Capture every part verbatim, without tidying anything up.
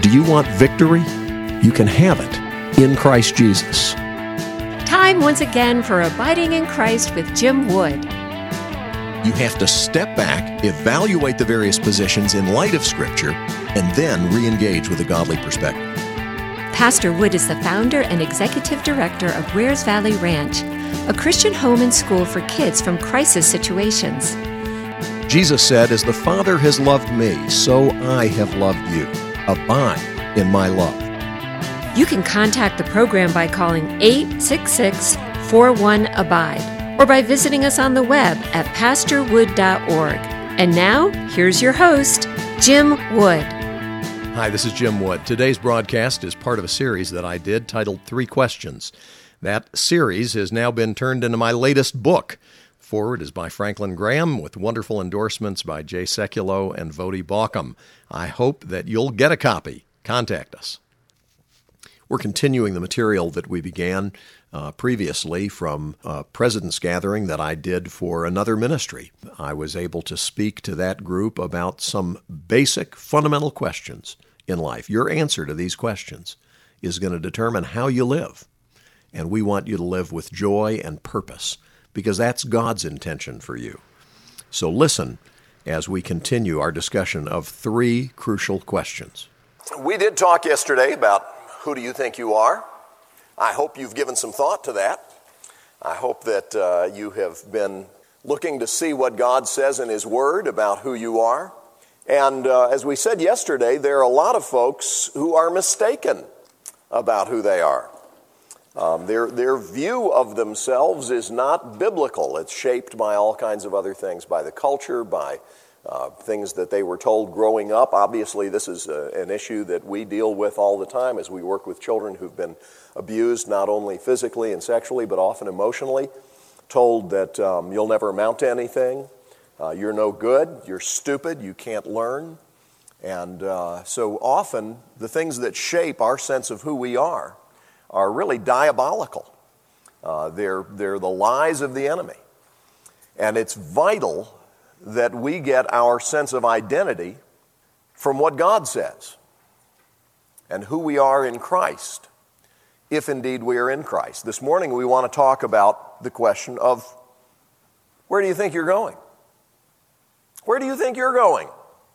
Do you want victory? You can have it in Christ Jesus. Time once again for Abiding in Christ with Jim Wood. You have to step back, evaluate the various positions in light of Scripture, and then re-engage with a godly perspective. Pastor Wood is the founder and executive director of Wares Valley Ranch, a Christian home and school for kids from crisis situations. Jesus said, "As the Father has loved me, so I have loved you. Abide in my love." You can contact the program by calling eight six six, four one, ABIDE or by visiting us on the web at pastor wood dot org. And now, here's your host, Jim Wood. Hi, this is Jim Wood. Today's broadcast is part of a series that I did titled Three Questions. That series has now been turned into my latest book. Forward is by Franklin Graham with wonderful endorsements by Jay Sekulow and Vodi Baucom. I hope that you'll get a copy. Contact us. We're continuing the material that we began uh, previously from a President's Gathering that I did for another ministry. I was able to speak to that group about some basic, fundamental questions in life. Your answer to these questions is going to determine how you live. And we want you to live with joy and purpose, because that's God's intention for you. So listen as we continue our discussion of three crucial questions. We did talk yesterday about who do you think you are. I hope you've given some thought to that. I hope that uh, you have been looking to see what God says in His Word about who you are. And uh, as we said yesterday, there are a lot of folks who are mistaken about who they are. Um, their their view of themselves is not biblical. It's shaped by all kinds of other things, by the culture, by uh, things that they were told growing up. Obviously, this is a, an issue that we deal with all the time as we work with children who've been abused, not only physically and sexually, but often emotionally, told that um, you'll never amount to anything, uh, you're no good, you're stupid, you can't learn. And uh, so often, the things that shape our sense of who we are are really diabolical. Uh, they're, they're the lies of the enemy. And it's vital that we get our sense of identity from what God says and who we are in Christ, if indeed we are in Christ. This morning we want to talk about the question of, where do you think you're going? Where do you think you're going?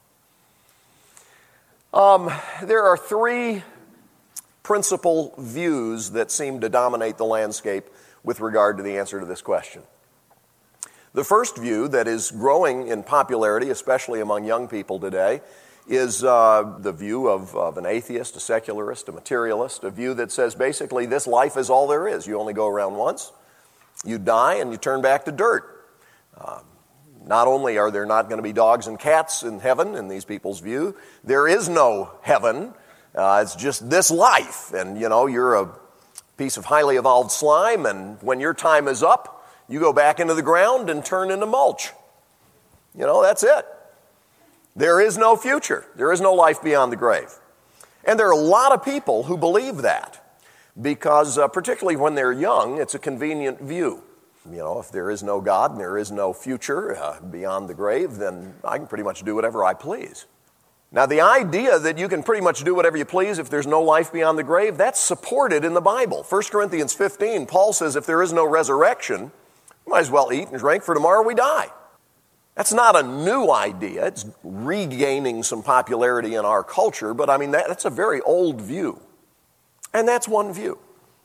Um, there are three principal views that seem to dominate the landscape with regard to the answer to this question. The first view that is growing in popularity, especially among young people today, is uh, the view of, of an atheist, a secularist, a materialist, a view that says basically this life is all there is. You only go around once, you die, and you turn back to dirt. Uh, not only are there not going to be dogs and cats in heaven, in these people's view, there is no heaven. Uh, it's just this life, and you know, you're a piece of highly evolved slime, and when your time is up, you go back into the ground and turn into mulch. You know, that's it. There is no future. There is no life beyond the grave. And there are a lot of people who believe that because, uh, particularly when they're young, it's a convenient view. You know, if there is no God and there is no future uh, beyond the grave, then I can pretty much do whatever I please. Now, the idea that you can pretty much do whatever you please if there's no life beyond the grave, that's supported in the Bible. First Corinthians fifteen, Paul says if there is no resurrection, we might as well eat and drink, for tomorrow we die. That's not a new idea. It's regaining some popularity in our culture, but I mean, that, that's a very old view. And that's one view.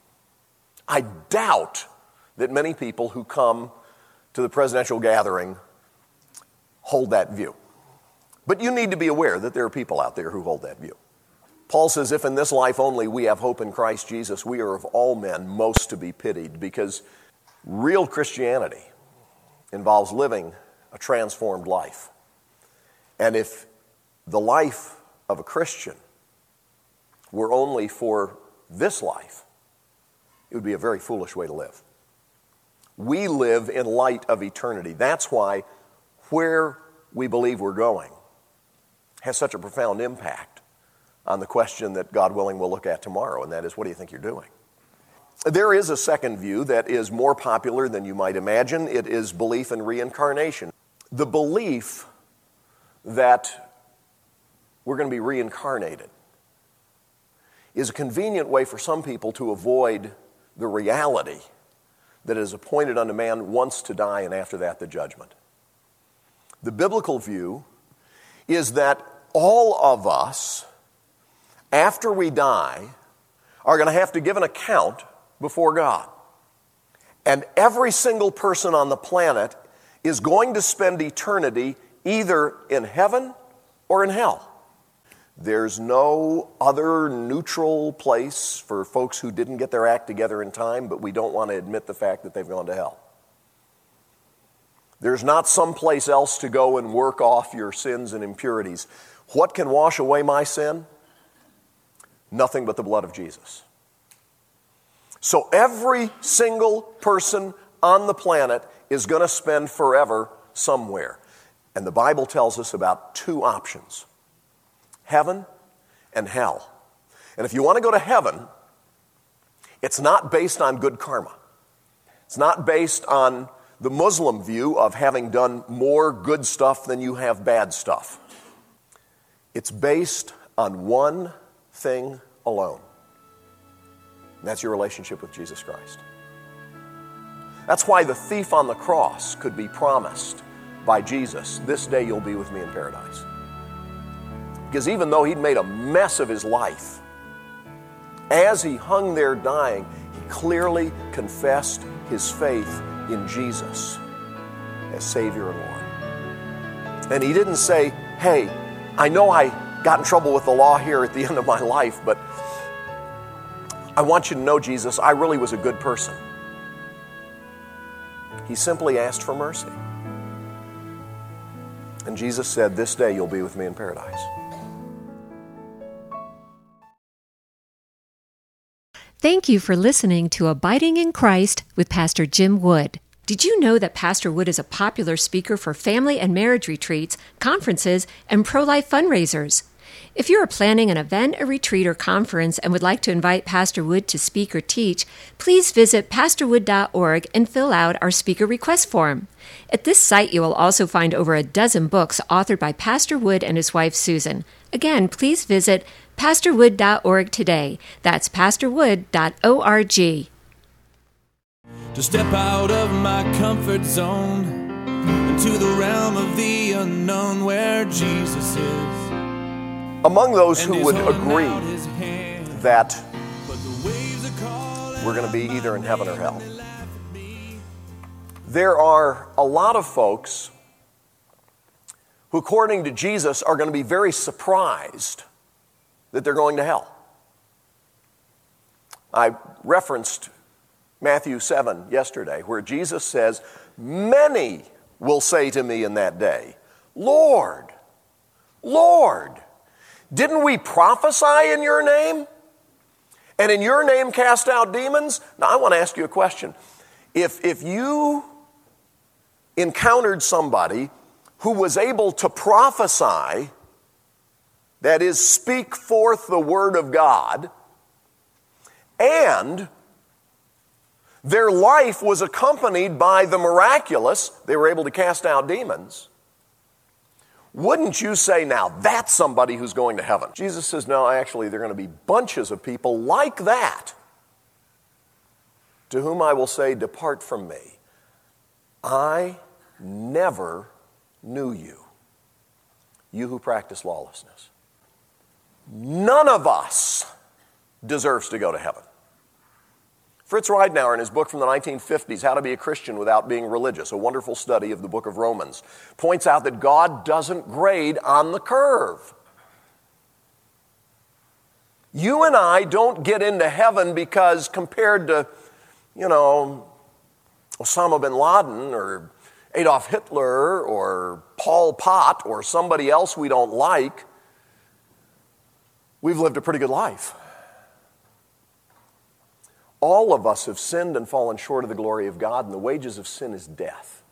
I doubt that many people who come to the presidential gathering hold that view. But you need to be aware that there are people out there who hold that view. Paul says, if in this life only we have hope in Christ Jesus, we are of all men most to be pitied, because real Christianity involves living a transformed life. And if the life of a Christian were only for this life, it would be a very foolish way to live. We live in light of eternity. That's why where we believe we're going has such a profound impact on the question that, God willing, we'll look at tomorrow, and that is, what do you think you're doing? There is a second view that is more popular than you might imagine. It is belief in reincarnation. The belief that we're going to be reincarnated is a convenient way for some people to avoid the reality that it is appointed unto man once to die and after that the judgment. The biblical view is that all of us, after we die, are going to have to give an account before God. And every single person on the planet is going to spend eternity either in heaven or in hell. There's no other neutral place for folks who didn't get their act together in time, but we don't want to admit the fact that they've gone to hell. There's not some place else to go and work off your sins and impurities. What can wash away my sin? Nothing but the blood of Jesus. So every single person on the planet is going to spend forever somewhere. And the Bible tells us about two options: heaven and hell. And if you want to go to heaven, it's not based on good karma. It's not based on the Muslim view of having done more good stuff than you have bad stuff. It's based on one thing alone. And that's your relationship with Jesus Christ. That's why the thief on the cross could be promised by Jesus, "This day you'll be with me in paradise." Because even though he'd made a mess of his life, as he hung there dying, he clearly confessed his faith in Jesus as Savior and Lord. And he didn't say, "Hey, I know I got in trouble with the law here at the end of my life, but I want you to know, Jesus, I really was a good person." He simply asked for mercy. And Jesus said, "This day you'll be with me in paradise." Thank you for listening to Abiding in Christ with Pastor Jim Wood. Did you know that Pastor Wood is a popular speaker for family and marriage retreats, conferences, and pro-life fundraisers? If you are planning an event, a retreat, or conference and would like to invite Pastor Wood to speak or teach, please visit pastor wood dot org and fill out our speaker request form. At this site, you will also find over a dozen books authored by Pastor Wood and his wife, Susan. Again, please visit pastor wood dot org today. That's pastor wood dot org. To step out of my comfort zone into the realm of the unknown where Jesus is. Among those who would agree that we're going to be either in heaven or hell, there are a lot of folks who, according to Jesus, are going to be very surprised that they're going to hell. I referenced Matthew seven yesterday, where Jesus says, "Many will say to me in that day, 'Lord, Lord, didn't we prophesy in your name? And in your name cast out demons?'" Now, I want to ask you a question. If, if you encountered somebody who was able to prophesy, that is, speak forth the word of God, and their life was accompanied by the miraculous, they were able to cast out demons, wouldn't you say, "Now that's somebody who's going to heaven"? Jesus says, no, actually, there are going to be bunches of people like that to whom I will say, "Depart from me. I never knew you, you who practice lawlessness." None of us deserves to go to heaven. Fritz Ridenour, in his book from the nineteen fifties, How to Be a Christian Without Being Religious, a wonderful study of the book of Romans, points out that God doesn't grade on the curve. You and I don't get into heaven because compared to, you know, Osama bin Laden or Adolf Hitler or Pol Pot or somebody else we don't like, we've lived a pretty good life. All of us have sinned and fallen short of the glory of God, and the wages of sin is death.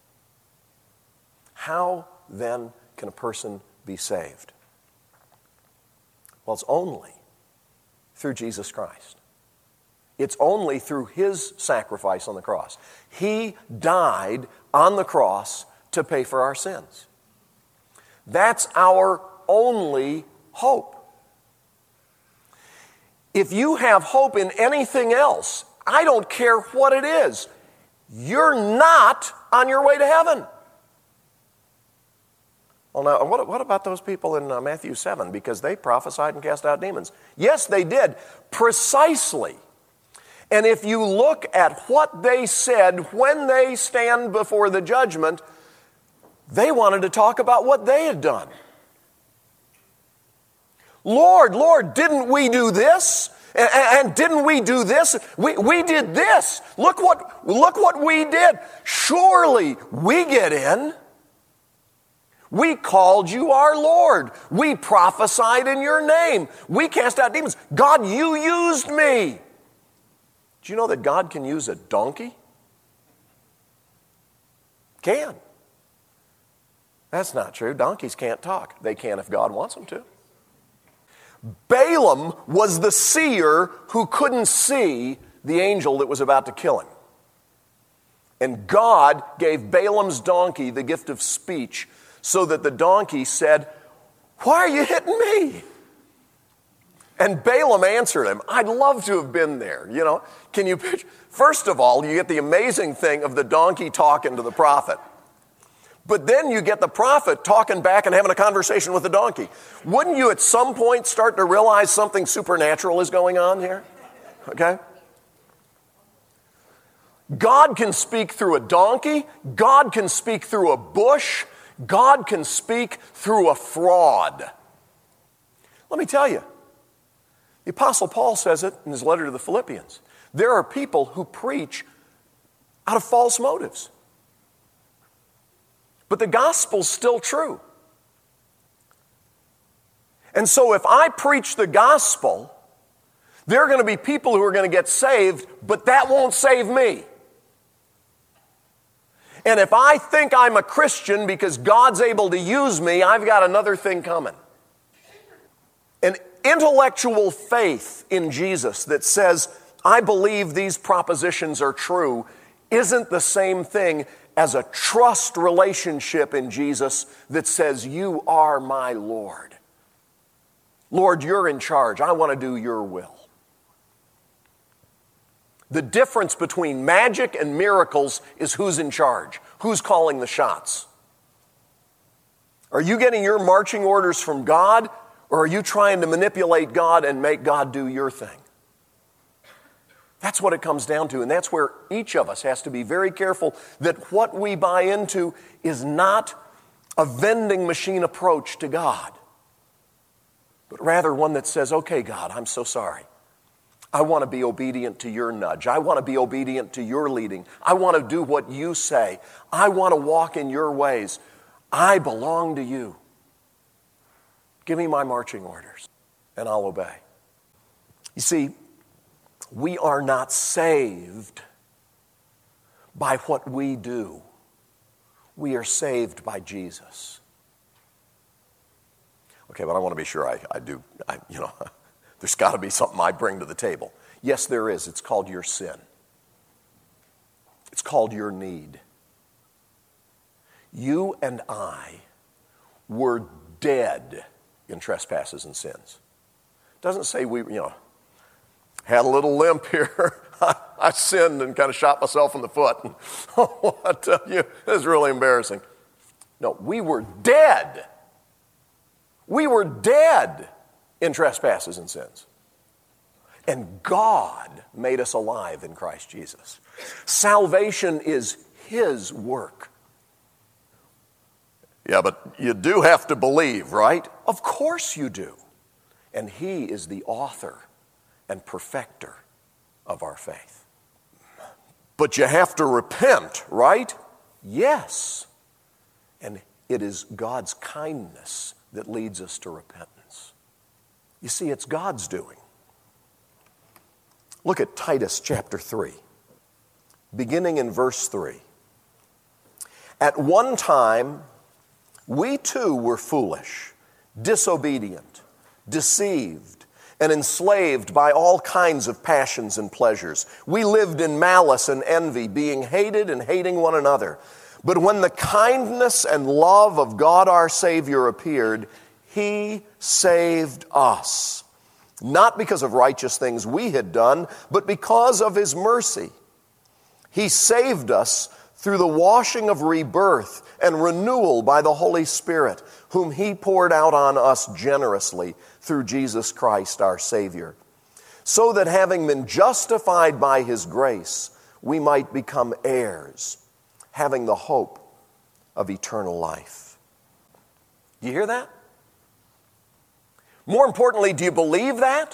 How then can a person be saved? Well, it's only through Jesus Christ. It's only through his sacrifice on the cross. He died on the cross to pay for our sins. That's our only hope. if you have hope in anything else, I don't care what it is, you're not on your way to heaven. Well, now, what, what about those people in uh, Matthew seven? Because they prophesied and cast out demons. Yes, they did, precisely. And if you look at what they said when they stand before the judgment, they wanted to talk about what they had done. Lord, Lord, didn't we do this? And, and didn't we do this? We, we did this. Look what, look what we did. Surely we get in. We called you our Lord. We prophesied in your name. We cast out demons. God, you used me. Do you know that God can use a donkey? Can. That's not true. Donkeys can't talk. They can if God wants them to. Balaam was the seer who couldn't see the angel that was about to kill him. And God gave Balaam's donkey the gift of speech so that the donkey said, "Why are you hitting me?" And Balaam answered him. I'd love to have been there, you know. Can you picture? First of all, you get the amazing thing of the donkey talking to the prophet. But then you get the prophet talking back and having a conversation with the donkey. Wouldn't you at some point start to realize something supernatural is going on here? Okay? God can speak through a donkey. God can speak through a bush. God can speak through a fraud. Let me tell you, the Apostle Paul says it in his letter to the Philippians. There are people who preach out of false motives. But the gospel's still true. And so if I preach the gospel, there are going to be people who are going to get saved, but that won't save me. And if I think I'm a Christian because God's able to use me, I've got another thing coming. An intellectual faith in Jesus that says, I believe these propositions are true, isn't the same thing as a trust relationship in Jesus that says, you are my Lord. Lord, you're in charge. I want to do your will. The difference between magic and miracles is who's in charge, who's calling the shots. Are you getting your marching orders from God, or are you trying to manipulate God and make God do your thing? That's what it comes down to, and that's where each of us has to be very careful that what we buy into is not a vending machine approach to God, but rather one that says, okay, God, I'm so sorry. I want to be obedient to your nudge. I want to be obedient to your leading. I want to do what you say. I want to walk in your ways. I belong to you. Give me my marching orders, and I'll obey. You see, we are not saved by what we do. We are saved by Jesus. Okay, but I want to be sure I, I do, I, you know, there's got to be something I bring to the table. Yes, there is. It's called your sin. It's called your need. You and I were dead in trespasses and sins. It doesn't say we, you know, had a little limp here. I, I sinned and kind of shot myself in the foot. And, oh, I tell you, it was really embarrassing. No, we were dead. We were dead in trespasses and sins. And God made us alive in Christ Jesus. Salvation is His work. Yeah, but you do have to believe, right? Of course you do. And He is the author and perfecter of our faith. But you have to repent, right? Yes. And it is God's kindness that leads us to repentance. You see, it's God's doing. Look at Titus chapter three, beginning in verse three. At one time, we too were foolish, disobedient, deceived, and enslaved by all kinds of passions and pleasures. We lived in malice and envy, being hated and hating one another. But when the kindness and love of God our Savior appeared, He saved us, not because of righteous things we had done, but because of his mercy. He saved us through the washing of rebirth and renewal by the Holy Spirit, whom he poured out on us generously through Jesus Christ our Savior, so that having been justified by his grace, we might become heirs, having the hope of eternal life. Do you hear that? More importantly, do you believe that?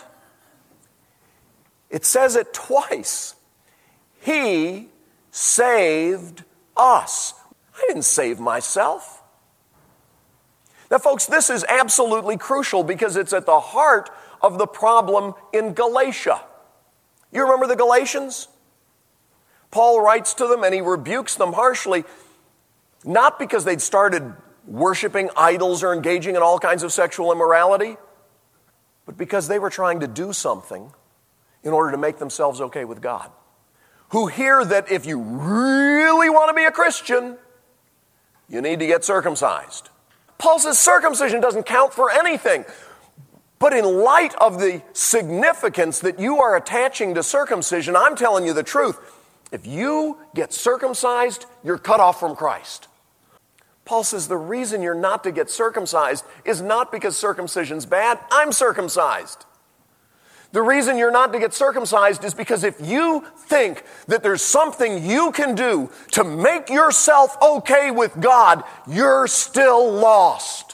It says it twice. He saved us. I didn't save myself. Now, folks, this is absolutely crucial because it's at the heart of the problem in Galatia. You remember the Galatians? Paul writes to them and he rebukes them harshly, not because they'd started worshiping idols or engaging in all kinds of sexual immorality, but because they were trying to do something in order to make themselves okay with God. Who hear that if you really want to be a Christian, you need to get circumcised. Paul says circumcision doesn't count for anything. But in light of the significance that you are attaching to circumcision, I'm telling you the truth. If you get circumcised, you're cut off from Christ. Paul says the reason you're not to get circumcised is not because circumcision's bad. I'm circumcised. The reason you're not to get circumcised is because if you think that there's something you can do to make yourself okay with God, you're still lost.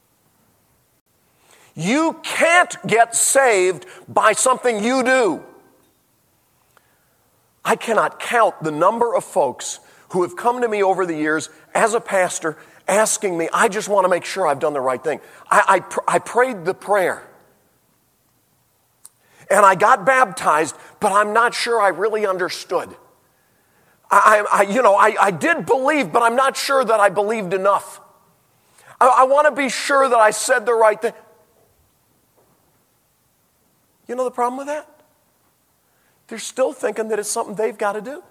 You can't get saved by something you do. I cannot count the number of folks who have come to me over the years as a pastor asking me, I just want to make sure I've done the right thing. I, I, pr- I prayed the prayer. And I got baptized, but I'm not sure I really understood. I, I, you know, I, I did believe, but I'm not sure that I believed enough. I, I want to be sure that I said the right thing. You know the problem with that? They're still thinking that it's something they've got to do.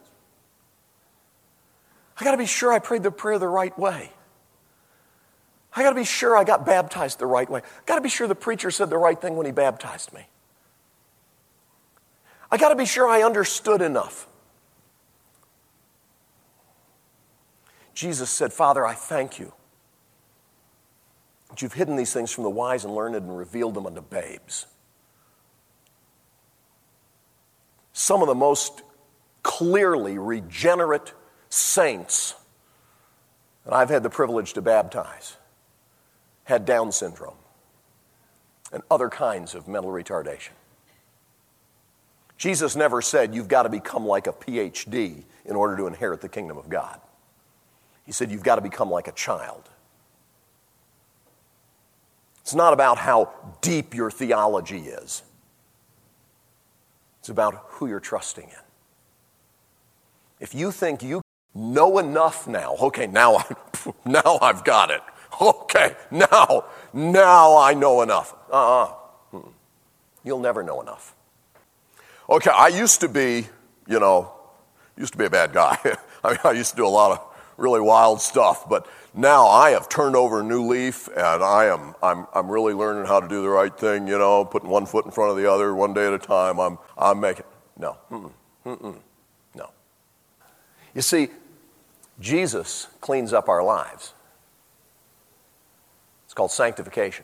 I got to be sure I prayed the prayer the right way. I got to be sure I got baptized the right way. I got to be sure the preacher said the right thing when he baptized me. I got to be sure I understood enough. Jesus said, Father, I thank you that you've hidden these things from the wise and learned and revealed them unto babes. Some of the most clearly regenerate saints that I've had the privilege to baptize had Down syndrome and other kinds of mental retardation. Jesus never said you've got to become like a P H D in order to inherit the kingdom of God. He said you've got to become like a child. It's not about how deep your theology is. It's about who you're trusting in. If you think you know enough now, okay, now, I, now I've got it. Okay, now, now I know enough. Uh-uh. You'll never know enough. Okay, I used to be, you know, used to be a bad guy. I mean, I used to do a lot of really wild stuff, but now I have turned over a new leaf, and I am, I'm, I'm really learning how to do the right thing, you know, putting one foot in front of the other, one day at a time. I'm, I'm making, no, mm-mm, mm-mm, no. You see, Jesus cleans up our lives. It's called sanctification.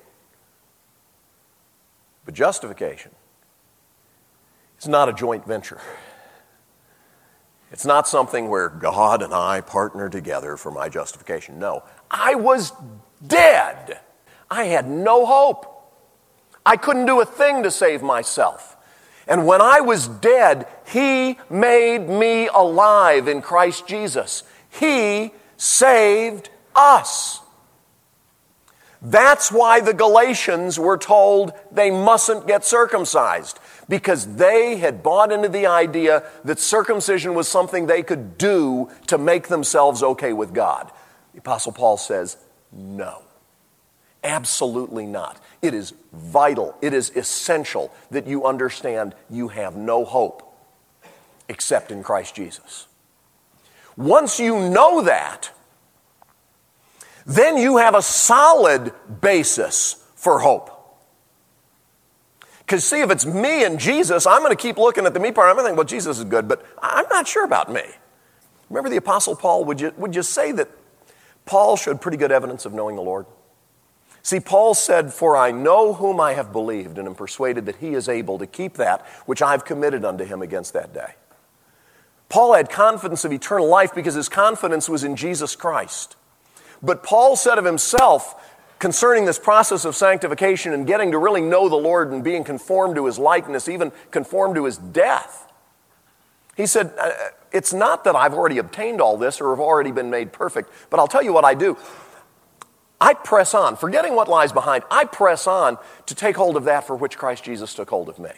But justification, it's not a joint venture. It's not something where God and I partner together for my justification. No, I was dead. I had no hope. I couldn't do a thing to save myself. And when I was dead, He made me alive in Christ Jesus. He saved us. That's why the Galatians were told they mustn't get circumcised, because they had bought into the idea that circumcision was something they could do to make themselves okay with God. The Apostle Paul says, no, absolutely not. It is vital, it is essential that you understand you have no hope except in Christ Jesus. Once you know that, then you have a solid basis for hope. Because see, if it's me and Jesus, I'm going to keep looking at the me part. I'm going to think, well, Jesus is good, but I'm not sure about me. Remember the Apostle Paul? Would you, would you say that Paul showed pretty good evidence of knowing the Lord? See, Paul said, for I know whom I have believed and am persuaded that he is able to keep that which I have committed unto him against that day. Paul had confidence of eternal life because his confidence was in Jesus Christ. But Paul said of himself, concerning this process of sanctification and getting to really know the Lord and being conformed to his likeness, even conformed to his death, he said, it's not that I've already obtained all this or have already been made perfect, but I'll tell you what I do. I press on, forgetting what lies behind, I press on to take hold of that for which Christ Jesus took hold of me.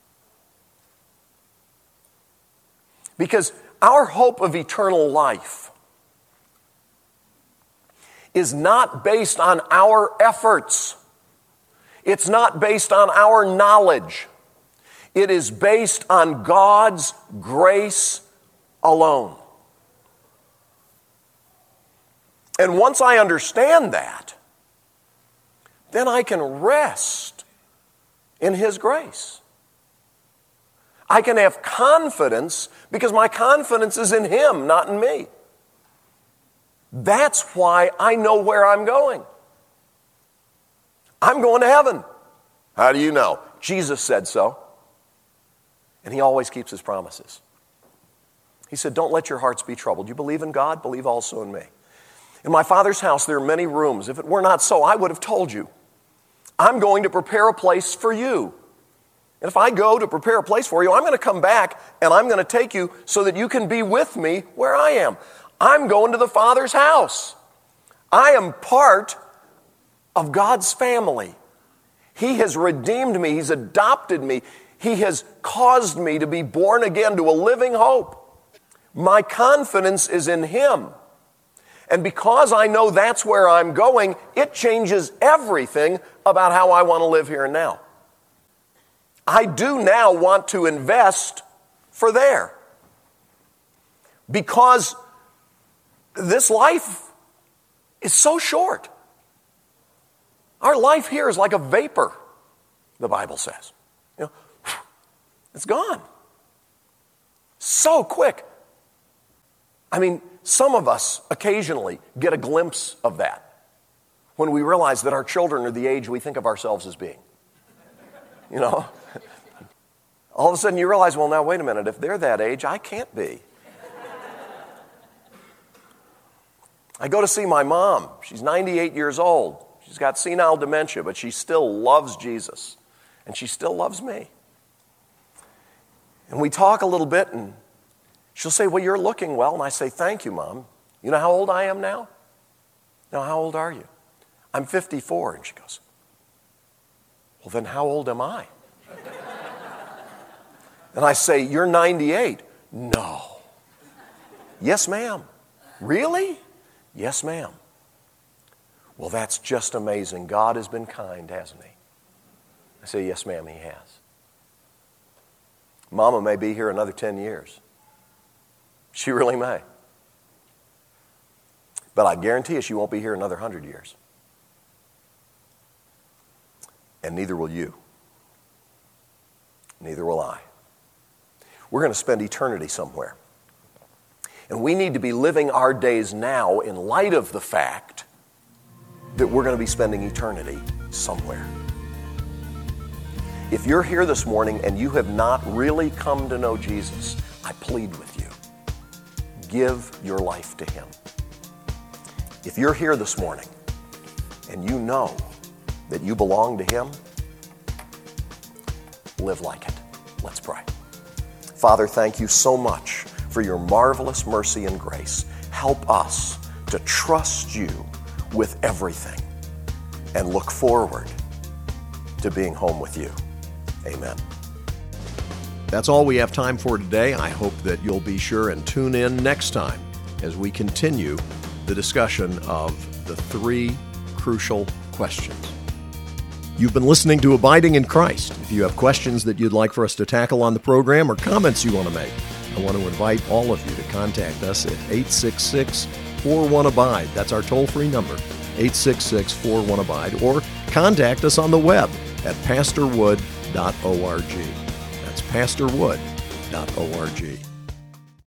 Because our hope of eternal life is not based on our efforts. It's not based on our knowledge. It is based on God's grace alone. And once I understand that, then I can rest in His grace. I can have confidence because my confidence is in Him, not in me. That's why I know where I'm going. I'm going to heaven. How do you know? Jesus said so. And He always keeps His promises. He said, don't let your hearts be troubled. You believe in God, believe also in me. In my Father's house there are many rooms. If it were not so, I would have told you. I'm going to prepare a place for you. And if I go to prepare a place for you, I'm going to come back and I'm going to take you so that you can be with me where I am. I'm going to the Father's house. I am part of God's family. He has redeemed me. He's adopted me. He has caused me to be born again to a living hope. My confidence is in Him. And because I know that's where I'm going, it changes everything about how I want to live here and now. I do now want to invest for there. Because this life is so short. Our life here is like a vapor, the Bible says. You know, it's gone. So quick. I mean, some of us occasionally get a glimpse of that when we realize that our children are the age we think of ourselves as being. You know? All of a sudden you realize, well, now wait a minute, if they're that age, I can't be. I go to see my mom. She's ninety-eight years old. She's got senile dementia, but she still loves Jesus. And she still loves me. And we talk a little bit, and she'll say, well, you're looking well. And I say, thank you, Mom. You know how old I am now? Now, how old are you? I'm fifty-four. And she goes, well, then how old am I? And I say, you're ninety-eight. No. Yes, ma'am. Really? Yes, ma'am. Well, that's just amazing. God has been kind, hasn't He? I say, yes, ma'am, He has. Mama may be here another ten years. She really may. But I guarantee you she won't be here another one hundred years. And neither will you. Neither will I. We're going to spend eternity somewhere. And we need to be living our days now in light of the fact that we're going to be spending eternity somewhere. If you're here this morning and you have not really come to know Jesus, I plead with you, give your life to Him. If you're here this morning and you know that you belong to Him, live like it. Let's pray. Father, thank you so much for your marvelous mercy and grace. Help us to trust you with everything and look forward to being home with you. Amen. That's all we have time for today. I hope that you'll be sure and tune in next time as we continue the discussion of the three crucial questions. You've been listening to Abiding in Christ. If you have questions that you'd like for us to tackle on the program or comments you want to make, I want to invite all of you to contact us at eight six six, four one, ABIDE. That's our toll-free number, eight six six, four one, ABIDE. Or contact us on the web at pastor wood dot org. That's pastor wood dot org.